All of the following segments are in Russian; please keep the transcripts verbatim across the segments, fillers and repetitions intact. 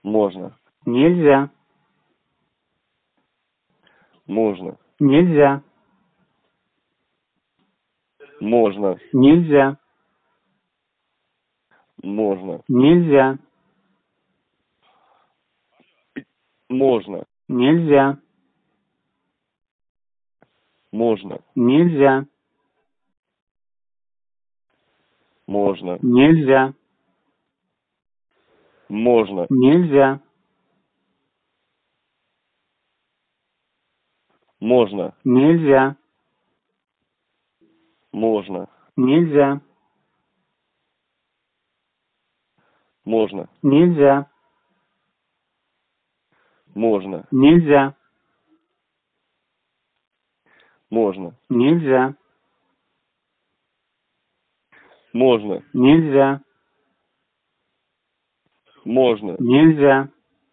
Можно. Нельзя. Можно. Нельзя. Можно. Нельзя. Можно. Нельзя. Можно. Нельзя. Можно. Нельзя. Можно. Нельзя. Можно. Нельзя. Можно. Нельзя. Можно. Нельзя. Можно. Нельзя. Можно. Нельзя. Можно. Нельзя. Можно. Нельзя. Можно. Нельзя.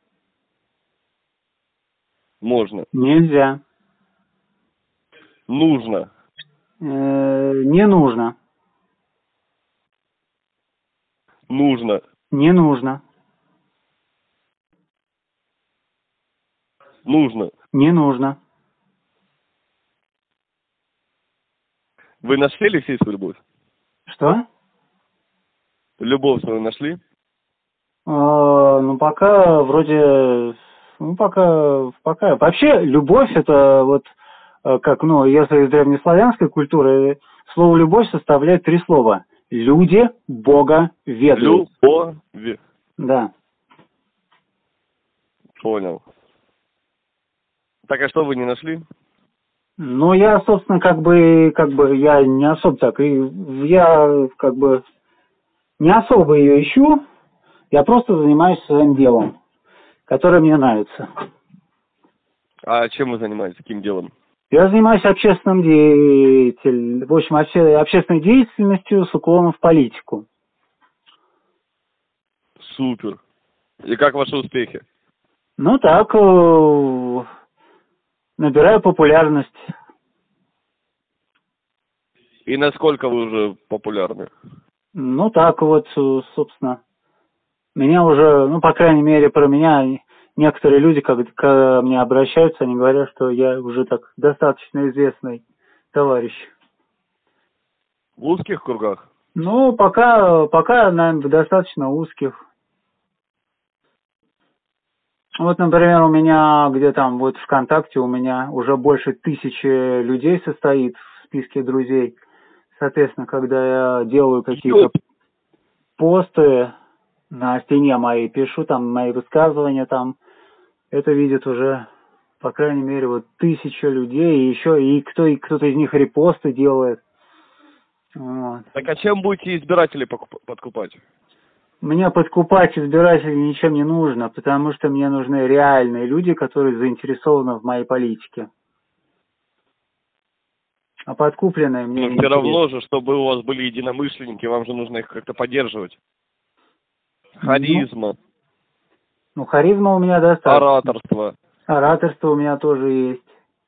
Можно. Нельзя. Нужно. Э, не нужно. Нужно. Не нужно. Нужно. Не нужно. Вы нашли Алексеевскую любовь? Что? Любовь свою нашли? А, ну, пока вроде... Ну, пока... пока. Вообще, любовь это вот... э, Как, ну, если из древнеславянской культуры, слово «любовь» составляет три слова. Люди, Бога, ведают. Любовь. Да. Понял. Так, а что вы не нашли? Ну, я, собственно, как бы, как бы, я не особо так, и я, как бы, не особо ее ищу, я просто занимаюсь своим делом, которое мне нравится. А чем вы занимаетесь? Каким делом? Я занимаюсь общественным деятелем, в общем, обще, общественной деятельностью с уклоном в политику. Супер. И как ваши успехи? Ну, так, э, набираю популярность. И насколько вы уже популярны? Ну, так вот, э, собственно, меня уже, ну, по крайней мере, про меня некоторые люди, когда ко мне обращаются, они говорят, что я уже так достаточно известный товарищ. В узких кругах? Ну, пока, пока, наверное, в достаточно узких. Вот, например, у меня где там, вот ВКонтакте у меня уже больше тысячи людей состоит в списке друзей. Соответственно, когда я делаю какие-то посты на стене моей, пишу там мои высказывания там, это видит уже, по крайней мере, вот тысяча людей, и еще и кто и кто-то из них репосты делает. Вот. Так а чем будете избирателей покуп- подкупать? Мне подкупать избирателей ничем не нужно, потому что мне нужны реальные люди, которые заинтересованы в моей политике. А подкупленные мне Но не все интересны. равно же, чтобы у вас были единомышленники, вам же нужно их как-то поддерживать. Харизма, Ну, ну, харизма у меня достаточно. ораторство. Ораторство у меня тоже есть.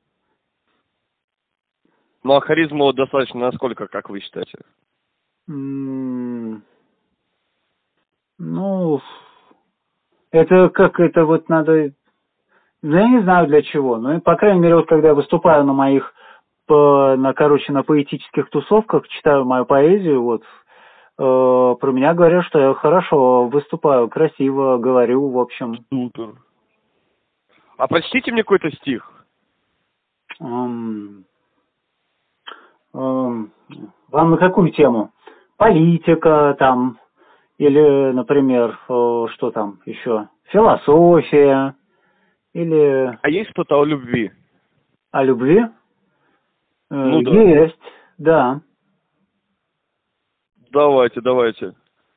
Ну а харизма вот достаточно насколько, как вы считаете? М, Ну, это как это вот надо... Ну, я не знаю для чего. Ну, и, по крайней мере, вот когда я выступаю на моих, по, на, короче, на поэтических тусовках, читаю мою поэзию, вот, э, про меня говорят, что я хорошо выступаю, красиво говорю, в общем. Супер. А прочтите мне какой-то стих. Эм, эм, Вам на какую тему? Политика там, или, например, э, что там еще? Философия, или А есть что-то о любви? о любви? Э, Ну да. Есть, да. Давайте, давайте.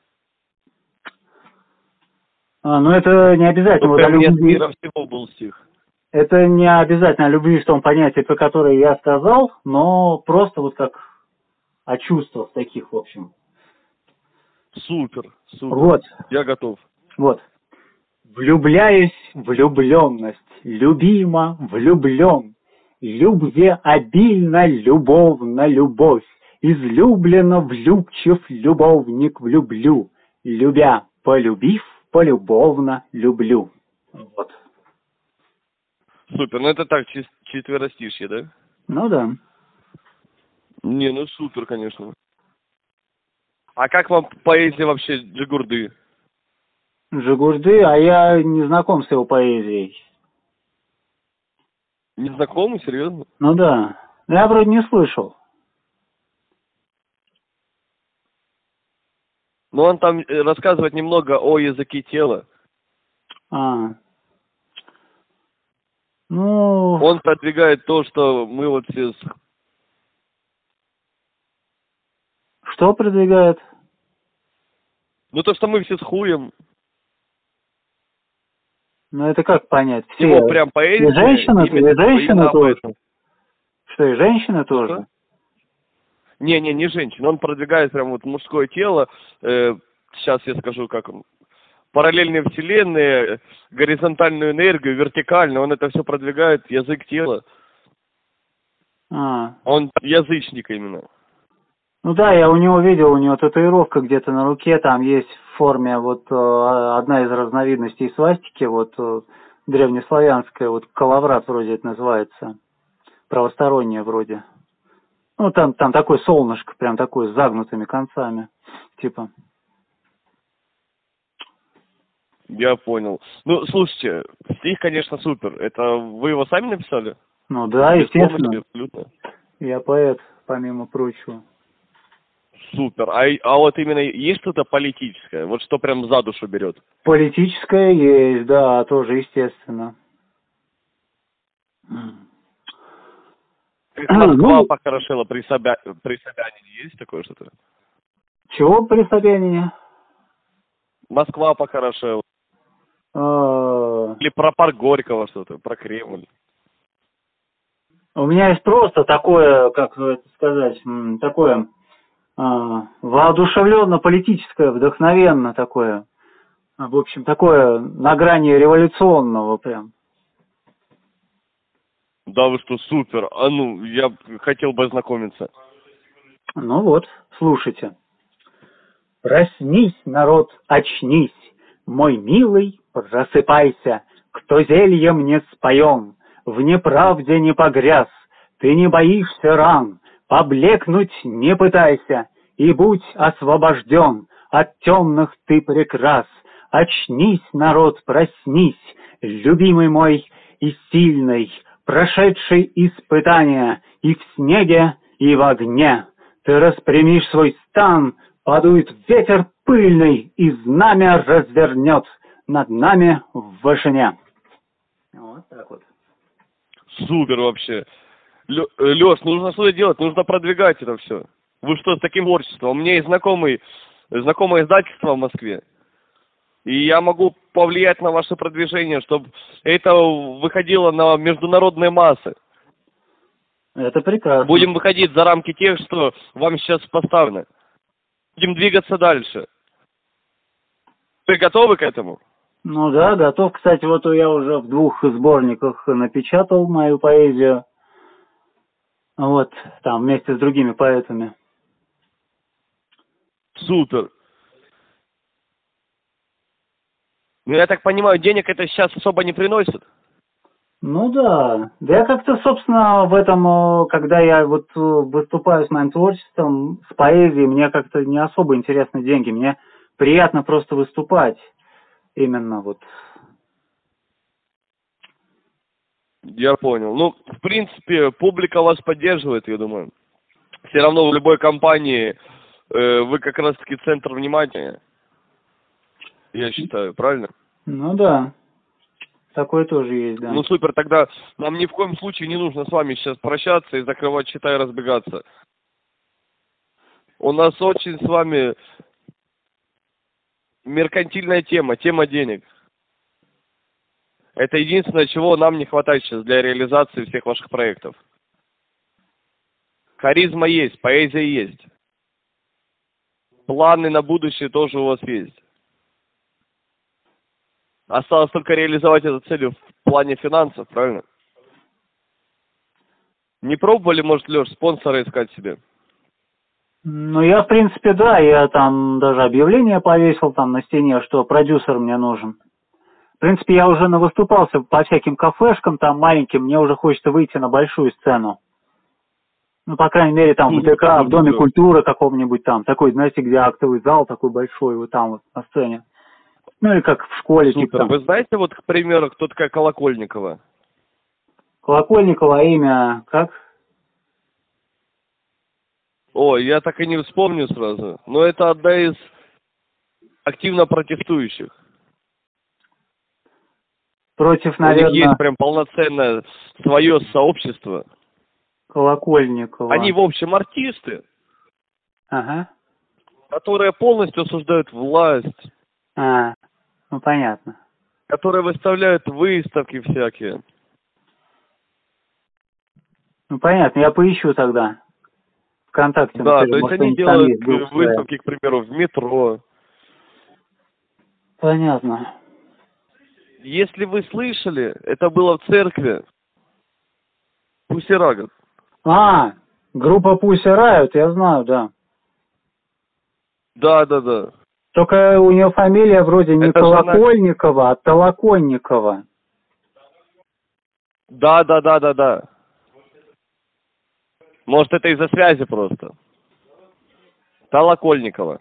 А, но это не обязательно. Ну Вот о прям не от любви. мира всего был стих. Это не обязательно о любви в том понятии, про которое я сказал, но просто вот как о чувствах таких, в общем. Супер, супер. Вот, Я готов. вот. Влюбляюсь, влюбленность, любима, влюблен, любви обильно, любовно, любовь, излюбленно, влюбчив, любовник, влюблю, любя, полюбив, полюбовно люблю. Вот. Супер, ну это так, чис- четверостишье, да? Ну да. Не, ну супер, конечно. А как вам поэзия вообще Джигурды? Джигурды, а я не знаком с его поэзией. Не знакомы, серьезно? Ну да. Я вроде не слышал. Ну он там э, рассказывает немного о языке тела. А. Ну... Он продвигает то, что мы вот все... с- Что продвигает? Ну то, что мы все с хуем. Ну это как понять? Все. Его прям И поэзия... женщины, и именно- женщины именно об тоже. этом. Что, и женщины Что? тоже? Не, не, не женщина. Он продвигает прям вот мужское тело. Э, сейчас я скажу, как он. Параллельные вселенные, горизонтальную энергию, вертикальную. Он это все продвигает, язык тела. А. Он язычник именно. Ну да, я у него видел, у него татуировка где-то на руке, там есть в форме вот э, одна из разновидностей свастики, вот э, древнеславянская, вот калаврат вроде это называется, правосторонняя вроде. Ну там, там такое солнышко, прям такое с загнутыми концами, типа. Я понял. Ну, слушайте, стих, конечно, супер. Это вы его сами написали? Ну да, Без естественно. помощи, абсолютно. Я поэт, помимо прочего. Супер. А, и- а вот именно есть что-то политическое? Вот что прям за душу берет? Политическое есть, да, тоже естественно. Как Москва Ну, похорошела при, Собя... при Собянине. Есть такое что-то? чего при Собянине? Москва похорошела. Э, Или про парк Горького что-то, про Кремль. У меня есть просто такое, как это сказать, м, такое а, воодушевленно-политическое, вдохновенно такое. А, В общем, такое на грани революционного прям. Да вы что, супер. А ну, я хотел бы ознакомиться. Ну вот, слушайте. Проснись, народ, очнись, мой милый, просыпайся, кто зельем не споен, в неправде не погряз, ты не боишься ран, поблекнуть не пытайся, и будь освобожден от темных ты прекрас. Очнись, народ, проснись, любимый мой и сильный, прошедший испытания и в снеге, и в огне. Ты распрямишь свой стан, подует ветер пыльный, и знамя развернет над нами в вышине. Вот так вот. Супер вообще. Леш, нужно что-то делать, нужно продвигать это все. Вы что, с таким творчеством? У меня есть знакомый, знакомое издательство в Москве. И я могу повлиять на ваше продвижение, чтобы это выходило на международные массы. Это прекрасно. Будем выходить за рамки тех, что вам сейчас поставлено. Будем двигаться дальше. Вы готовы к этому? Ну да, готов. Кстати, вот я уже в двух сборниках напечатал мою поэзию. Вот, там вместе с другими поэтами. Супер. Ну, я так понимаю, денег это сейчас особо не приносит? Ну да. Да я как-то, собственно, в этом, э, когда я вот э, выступаю с моим творчеством, с поэзией, мне как-то не особо интересны деньги. Мне приятно просто выступать. Именно вот. Я понял. Ну, в принципе, публика вас поддерживает, я думаю. Все равно в любой компании э, вы как раз-таки центр внимания. Я считаю, правильно? Ну да. Такое тоже есть, да. Ну, супер, тогда нам ни в коем случае не нужно с вами сейчас прощаться и закрывать счета и разбегаться. У нас очень с вами меркантильная тема, тема денег. Это единственное, чего нам не хватает сейчас для реализации всех ваших проектов. Харизма есть, поэзия есть. Планы на будущее тоже у вас есть. Осталось только реализовать эту цель в плане финансов, правильно? Не пробовали, может, Леш, спонсора искать себе? Ну, я, в принципе, да, я там даже объявление повесил там на стене, что продюсер мне нужен. В принципе, я уже навыступался по всяким кафешкам там маленьким, мне уже хочется выйти на большую сцену. Ну, по крайней мере, там в ДК, в Доме культуры каком-нибудь там, такой, знаете, где актовый зал такой большой, вот там вот на сцене. Ну, и как в школе, Супер. типа там. Вы знаете, вот, к примеру, кто такая Колокольникова? Колокольникова имя как? О, я так и не вспомню сразу. Но это одна из активно протестующих. Против, У них наверное, есть прям полноценное свое сообщество. Колокольникова. Они, в общем, артисты, Ага. которые полностью осуждают власть, А, ну понятно. которые выставляют выставки всякие. Ну понятно, я поищу тогда. ВКонтакте, Да, например, то есть может, они они там делают есть, группа своя. выставки, к примеру, в метро. Понятно. Если вы слышали, это было в церкви. Пусть и Рагат. А, группа Pussy Riot, я знаю, да. Да, да, да. Только у нее фамилия вроде не Это же она- Колокольникова, а Толоконникова. Да, да, да, да, да. Может, это из-за связи просто. Толокольникова.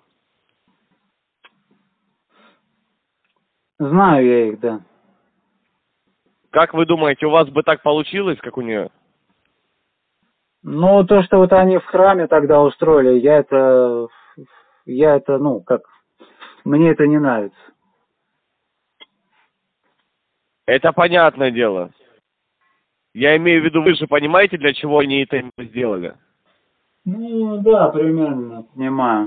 Знаю я их, да. Как вы думаете, у вас бы так получилось, как у нее? Ну, то, что вот они в храме тогда устроили, я это... Я это, ну, как... Мне это не нравится. Это понятное дело. Я имею в виду, вы же понимаете, для чего они это сделали? Ну, да, примерно, понимаю.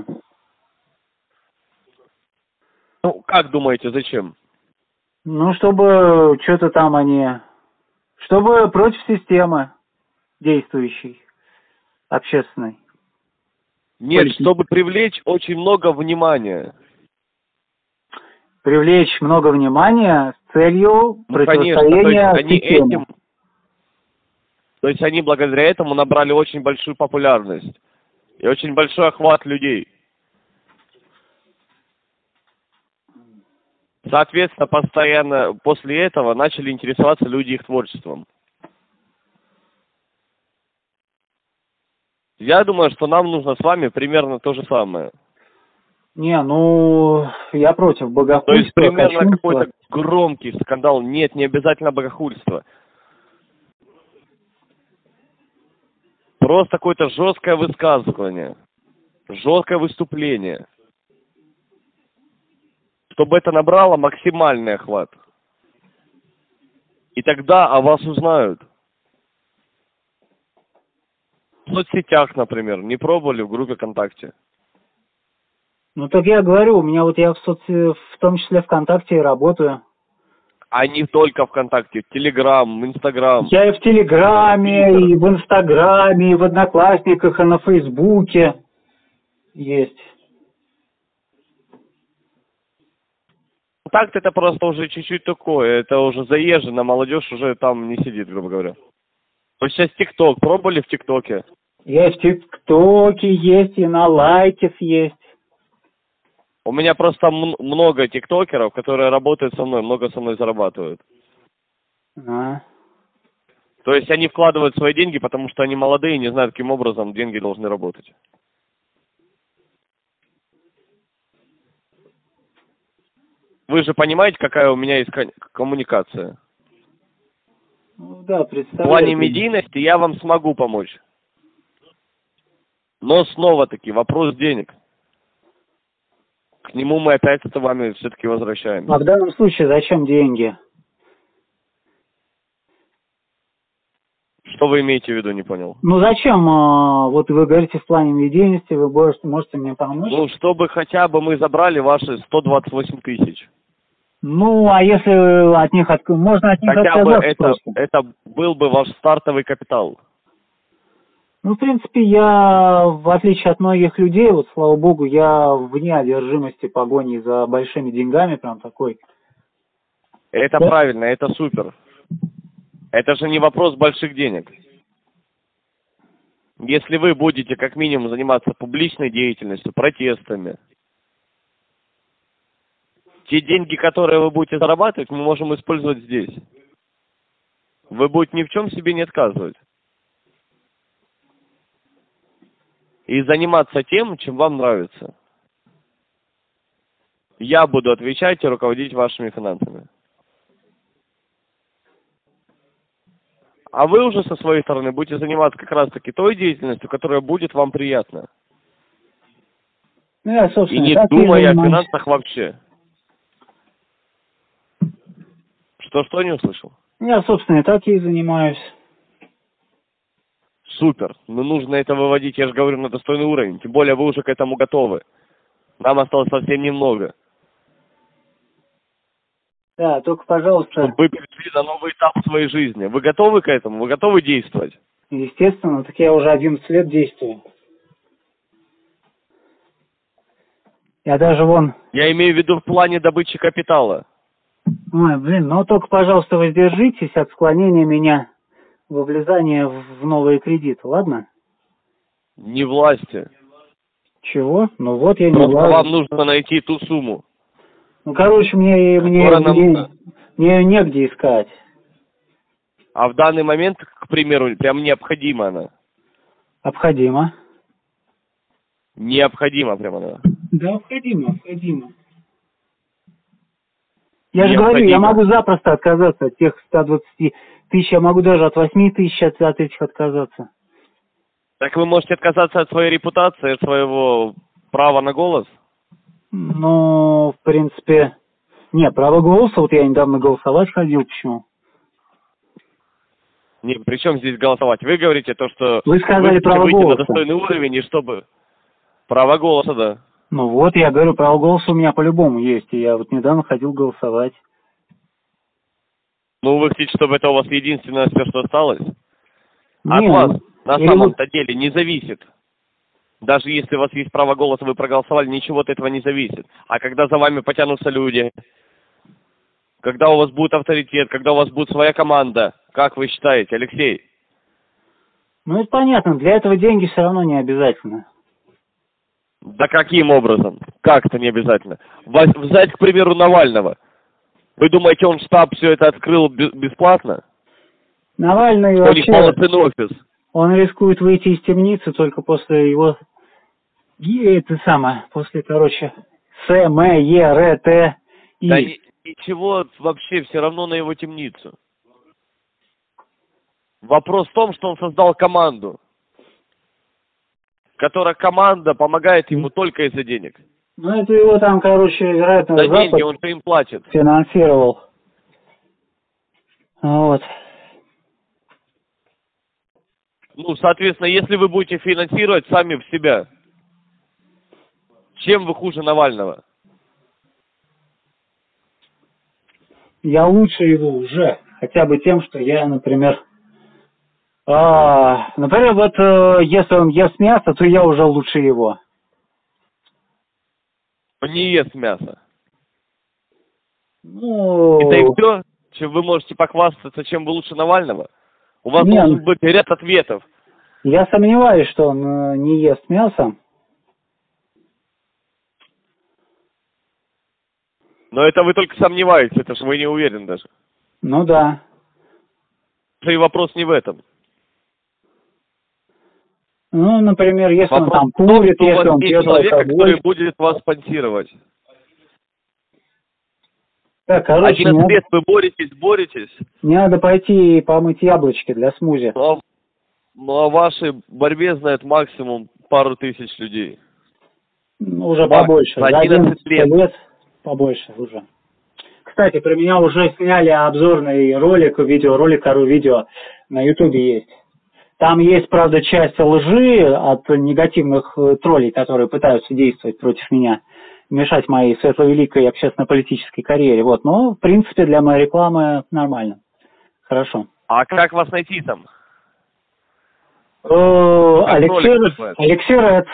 Ну, как думаете, зачем? Ну, чтобы что-то там они... Чтобы против системы действующей, общественной. Нет, Политики. чтобы привлечь очень много внимания. Привлечь много внимания с целью Ну, конечно, то противостояния есть они системе. этим... То есть они благодаря этому набрали очень большую популярность и очень большой охват людей. Соответственно, постоянно после этого начали интересоваться люди их творчеством. Я думаю, что нам нужно с вами примерно то же самое. Не, ну, я против То есть богохульства, примерно кощунства. какой-то громкий скандал. Нет, не обязательно богохульство. Просто какое-то жесткое высказывание, жесткое выступление. Чтобы это набрало максимальный охват. И тогда о вас узнают. В соцсетях, например. Не пробовали в группе ВКонтакте? Ну, так я говорю, у меня вот я в, соци... в том числе ВКонтакте и работаю. А не только ВКонтакте. Телеграм, Инстаграм. Я и в Телеграме, и в Инстаграме, и в Одноклассниках, и на Фейсбуке есть. ВКонтакте это просто уже чуть-чуть такое. Это уже заезжено, молодежь уже там не сидит, грубо говоря. Вот сейчас ТикТок. Пробовали в ТикТоке? Я и в ТикТоке есть, и на Лайкис есть. У меня просто м- много тиктокеров, которые работают со мной, много со мной зарабатывают. А. То есть они вкладывают свои деньги, потому что они молодые и не знают, каким образом деньги должны работать. Вы же понимаете, какая у меня есть кон- коммуникация? Ну, да, В представляю. плане медийности я вам смогу помочь. Но снова-таки вопрос денег. К нему мы опять с вами все-таки возвращаемся. А в данном случае зачем деньги? Что вы имеете в виду, не понял? Ну зачем, а, вот вы говорите в плане медийности, вы можете, можете мне помочь? Ну, чтобы хотя бы мы забрали ваши сто двадцать восемь тысяч. Ну, а если от них, от... можно от них Хотя бы отказаться это, просто? это был бы ваш стартовый капитал. Ну, в принципе, я, в отличие от многих людей, вот, слава богу, я вне одержимости погони за большими деньгами, прям такой. Это Да. правильно, это супер. Это же не вопрос больших денег. Если вы будете как минимум заниматься публичной деятельностью, протестами, те деньги, которые вы будете зарабатывать, мы можем использовать здесь. Вы будете ни в чем себе не отказывать. И заниматься тем, чем вам нравится. Я буду отвечать и руководить вашими финансами. А вы уже со своей стороны будете заниматься как раз-таки той деятельностью, которая будет вам приятна. Ну, я, и не думая о финансах вообще. Что-что не услышал? Я, собственно, и так и занимаюсь. Супер. Но нужно это выводить, я же говорю, на достойный уровень. Тем более вы уже к этому готовы. Нам осталось совсем немного. Да, только, пожалуйста... Чтобы вы перешли на новый этап своей жизни. Вы готовы к этому? Вы готовы действовать? Естественно, так я уже одиннадцать лет действую. Я даже вон... Я имею в виду в плане добычи капитала. Ой, блин, ну только, пожалуйста, воздержитесь от склонения меня во влезание в новые кредиты, ладно? Не власти. Чего? Ну вот я не Просто влазу. вам нужно найти ту сумму. Ну, короче, мне, мне, нам... мне, мне негде искать. А в данный момент, к примеру, прям необходима она? Обходимо. Необходима прям она? Да, обходимо, обходимо. Я же говорю, я могу запросто отказаться от тех ста двадцати тысяч, я могу даже от восьми тысяч от, от этих отказаться. Так вы можете отказаться от своей репутации, от своего права на голос? Ну, в принципе, не, право голоса, вот я недавно голосовать ходил, почему? Не, при чем здесь голосовать? Вы говорите то, что вы сказали вы право выйти голоса. на достойный уровень, и чтобы... Право голоса, да. Ну вот, я говорю, право голоса у меня по-любому есть, и я вот недавно ходил голосовать. Ну, вы хотите, чтобы это у вас единственное все, что осталось? От Не, вас на или... самом-то деле не зависит. Даже если у вас есть право голоса, вы проголосовали, ничего от этого не зависит. А когда за вами потянутся люди, когда у вас будет авторитет, когда у вас будет своя команда, как вы считаете, Алексей? Ну, это понятно, для этого деньги все равно не обязательно. Да каким образом? Как это не обязательно? Взять, к примеру, Навального. Вы думаете, он штаб все это открыл бесплатно? Навальный что вообще... полноценный офис. Он рискует выйти из темницы только после его... Это самое, после, короче, С, М, Е, Р, Т, И. Да ничего вообще, все равно на его темницу. Вопрос в том, что он создал команду, которая команда помогает ему только из-за денег. Ну, это его там, короче, вероятно, За Запад деньги он же им платит. Финансировал. Вот. Ну, соответственно, если вы будете финансировать сами в себя, чем вы хуже Навального? Я лучше его уже. Хотя бы тем, что я, например... А, например, вот э, если он ест мясо, то я уже лучше его. Он не ест мясо. Ну... Это и все, чем вы можете похвастаться, чем вы лучше Навального? У вас Нет. должен быть ряд ответов. Я сомневаюсь, что он э, не ест мясо. Но это вы только сомневаетесь, это же вы не уверены даже. Ну да. И вопрос не в этом. Ну, например, если вопрос он там курит, том, если он пьет человека, алкоголь. который будет вас спонсировать. Так, короче, одиннадцать лет вы боретесь, боретесь. Мне надо пойти помыть яблочки для смузи. Но, но о вашей борьбе знает максимум пару тысяч людей. Ну, уже побольше. За одиннадцать лет. лет побольше уже. Кстати, про меня уже сняли обзорный ролик, видеоролик, кору видео на ютубе есть. Там есть, правда, часть лжи от негативных троллей, которые пытаются действовать против меня, мешать моей светловеликой общественно-политической карьере. Вот. Но, в принципе, для моей рекламы нормально. Хорошо. А как вас найти там? Э, Алексей, Алексей Ред.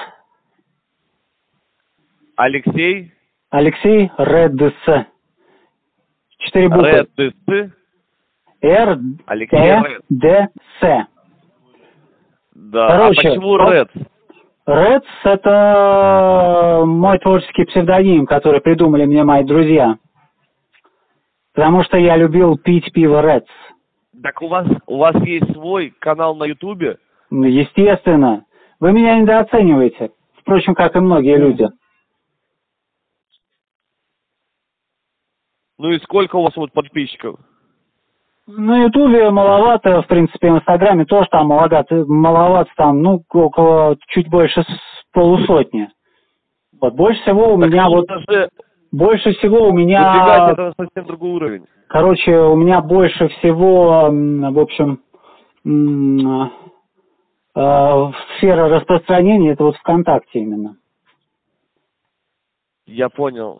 Алексей? Алексей Редс. Четыре буквы. Редс? Р, Д, Д, С. Да. Короче, А почему Red? Reds — это мой творческий псевдоним, который придумали мне мои друзья. Потому что я любил пить пиво Reds. Так у вас у вас есть свой канал на Ютубе? Естественно. Вы меня недооцениваете. Впрочем, как и многие люди. Ну и сколько у вас вот подписчиков? На Ютубе маловато, в принципе, в Инстаграме тоже там маловато, маловато там, ну, около, чуть больше с полусотни. Вот, больше всего у Так меня вот, же больше всего у меня, выдвигать это на совсем другой уровень. короче, у меня больше всего, м, в общем, м, э, сфера распространения, это вот ВКонтакте именно. Я понял.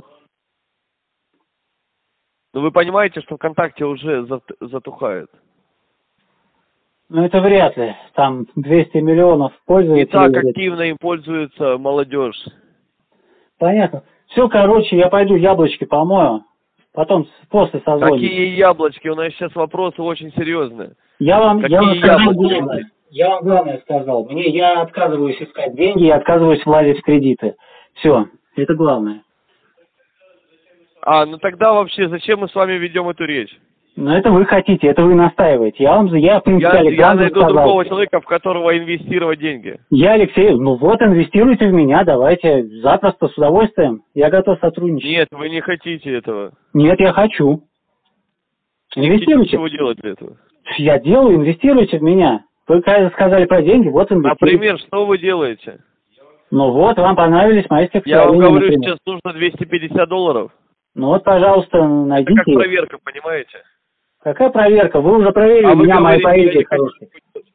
Но вы понимаете, что ВКонтакте уже зат- затухает? Ну, это вряд ли. Там двести миллионов Не пользователей. так активно им пользуется молодежь. Понятно. Все, короче, я пойду яблочки помою. Потом с- после созвоним. Какие яблочки? У нас сейчас вопросы очень серьезные. Я вам, я вам Какие сказал яблочки? главное. Я вам главное сказал. Мне я отказываюсь искать деньги, я отказываюсь влазить в кредиты. Все, это главное. А, ну тогда вообще зачем мы с вами ведем эту речь? Но это вы хотите, это вы настаиваете. Я вам, я, в принципе, Я, я Александру найду сказал. другого человека, в которого инвестировать деньги. Я, Алексей, ну вот, инвестируйте в меня, давайте, запросто, с удовольствием. Я готов сотрудничать. Нет, вы не хотите этого. Нет, я хочу. Не хотите Инвестируйте. ничего делать для этого. Я делаю, инвестируйте в меня. Вы когда сказали про деньги, вот инвестируйте. Например, что вы делаете? Ну вот, вам понравились мои Я стихотворения, вам говорю, например. сейчас нужно двести пятьдесят долларов. Ну вот, пожалуйста, Это найдите. как проверка, понимаете? Какая проверка? Вы уже проверили А вы меня, мои говорите, я поэзии не хочу. хорошие.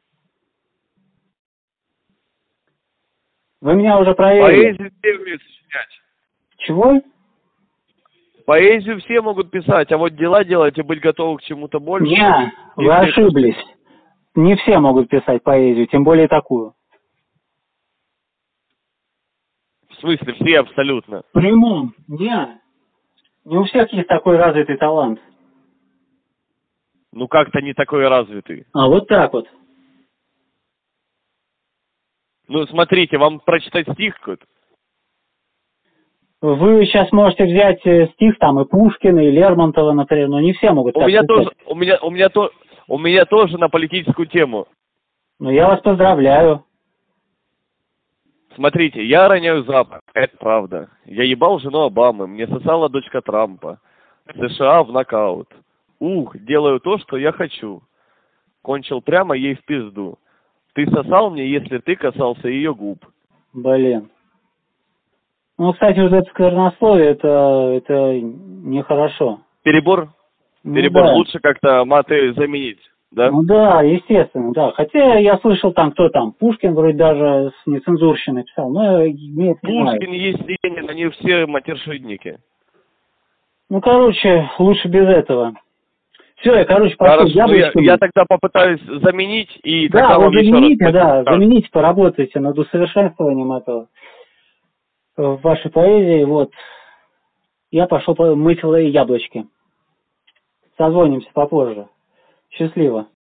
Вы меня уже проверили. Поэзию все умеют сочинять. Чего? Поэзию все могут писать, а вот дела делать и быть готовы к чему-то большему. Не, вы если это- ошиблись. Не все могут писать поэзию, тем более такую. В смысле, все абсолютно. В прямом. Не. Не у всех есть такой развитый талант. Ну как-то не такой развитый. А вот так вот. Ну смотрите, вам прочитать стих какой-то? Вы сейчас можете взять э, стих там и Пушкина, и Лермонтова, например, но не все могут У так меня писать. тоже, у меня, у меня то, у меня тоже на политическую тему. Ну я вас поздравляю. Смотрите, я роняю Запад, это правда. Я ебал жену Обамы, мне сосала дочка Трампа. США в нокаут. Ух, делаю то, что я хочу. Кончил прямо ей в пизду. Ты сосал мне, если ты касался ее губ. Блин. Ну, кстати, вот это сквернословие, это, это нехорошо. Перебор? Ну, Перебор. да. Лучше как-то маты заменить, да? Ну да, естественно, да. Хотя я слышал там, кто там, Пушкин вроде даже с нецензурщиной писал, но мне это не нравится. Пушкин есть Ленин, они все матершинники. Ну, короче, лучше без этого. Все, я, короче, пошел Хорошо, ну я, яблочками. я тогда попытаюсь заменить и Да, тогда вы вам еще раз замените, да, скажу. замените, поработайте над усовершенствованием этого в вашей поэзии, вот. Я пошел мыть яблочки. Созвонимся попозже. Счастливо.